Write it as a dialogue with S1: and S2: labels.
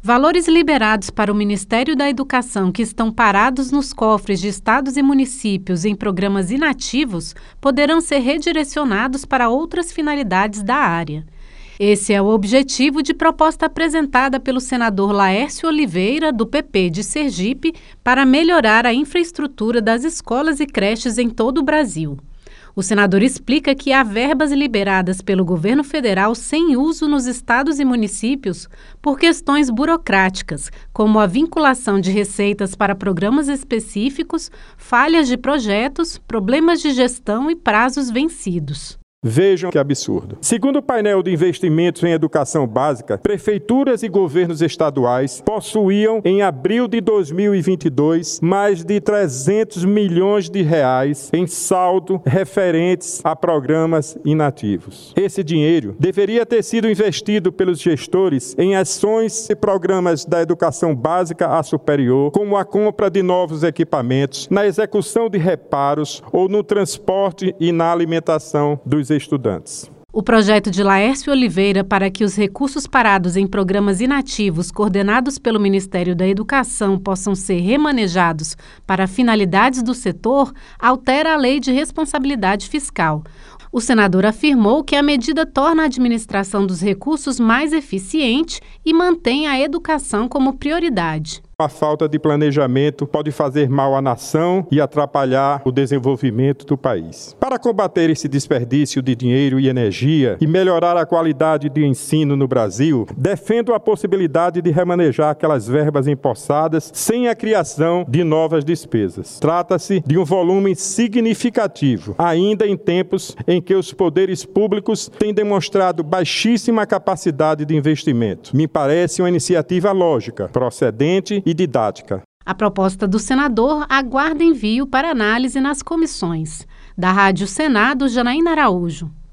S1: Valores liberados para o Ministério da Educação que estão parados nos cofres de estados e municípios em programas inativos poderão ser redirecionados para outras finalidades da área. Esse é o objetivo de proposta apresentada pelo senador Laércio Oliveira, do PP de Sergipe, para melhorar a infraestrutura das escolas e creches em todo o Brasil. O senador explica que há verbas liberadas pelo governo federal sem uso nos estados e municípios por questões burocráticas, como a vinculação de receitas para programas específicos, falhas de projetos, problemas de gestão e prazos vencidos.
S2: Vejam que absurdo. Segundo o painel de investimentos em educação básica, prefeituras e governos estaduais possuíam, em abril de 2022, mais de 300 milhões de reais em saldo referentes a programas inativos. Esse dinheiro deveria ter sido investido pelos gestores em ações e programas da educação básica a superior, como a compra de novos equipamentos, na execução de reparos ou no transporte e na alimentação dos estudantes.
S1: O projeto de Laércio Oliveira para que os recursos parados em programas inativos coordenados pelo Ministério da Educação possam ser remanejados para finalidades do setor altera a Lei de Responsabilidade Fiscal. O senador afirmou que a medida torna a administração dos recursos mais eficiente e mantém a educação como prioridade.
S2: A falta de planejamento pode fazer mal à nação e atrapalhar o desenvolvimento do país. Para combater esse desperdício de dinheiro e energia e melhorar a qualidade de ensino no Brasil, defendo a possibilidade de remanejar aquelas verbas empossadas sem a criação de novas despesas. Trata-se de um volume significativo, ainda em tempos em que os poderes públicos têm demonstrado baixíssima capacidade de investimento. Me parece uma iniciativa lógica, procedente e didática.
S1: A proposta do senador aguarda envio para análise nas comissões. Da Rádio Senado, Janaína Araújo.